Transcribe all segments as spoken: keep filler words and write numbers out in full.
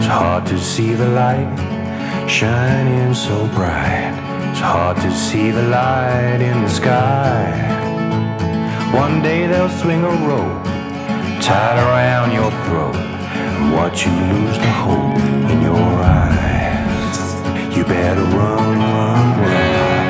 hard to see the light shining so bright. It's hard to see the light in the sky. One day they'll swing a rope tied around your throat and watch you lose the hope in your eyes. You better run, run, run.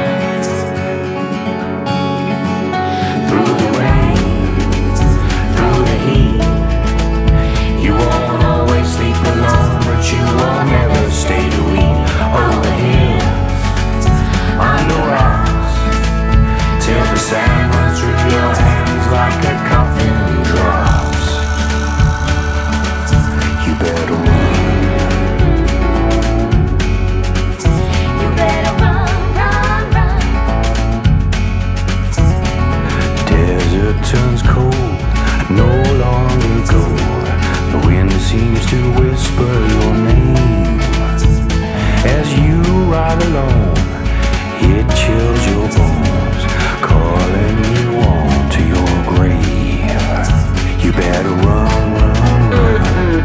Through the rain, through the heat, you won't always sleep alone, but you will never stay to eat. Over hills, under rocks, till the sand runs through your hands like a coffin drops. You better run. You better run, run, run. Desert turns cold, no longer gold. The wind seems to whisper your name. As you ride alone, it chills your bones, calling you on to your grave. You better run, run, run.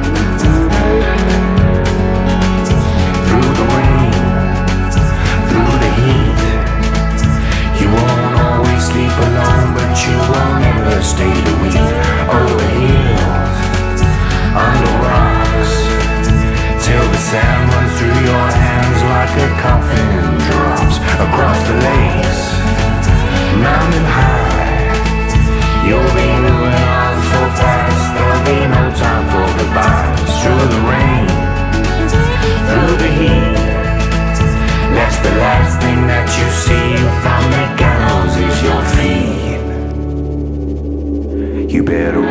Through the rain, through the heat, you won't always sleep alone, but you will never stay to eat. Over hills, under rocks, till the sand runs through your hands like a coffin drops. Across the lakes, mountain high, you'll be moving on so fast, there'll be no time for goodbyes. Through the rain, through the heat, that's the last thing that you see from the gallows is your feet. You better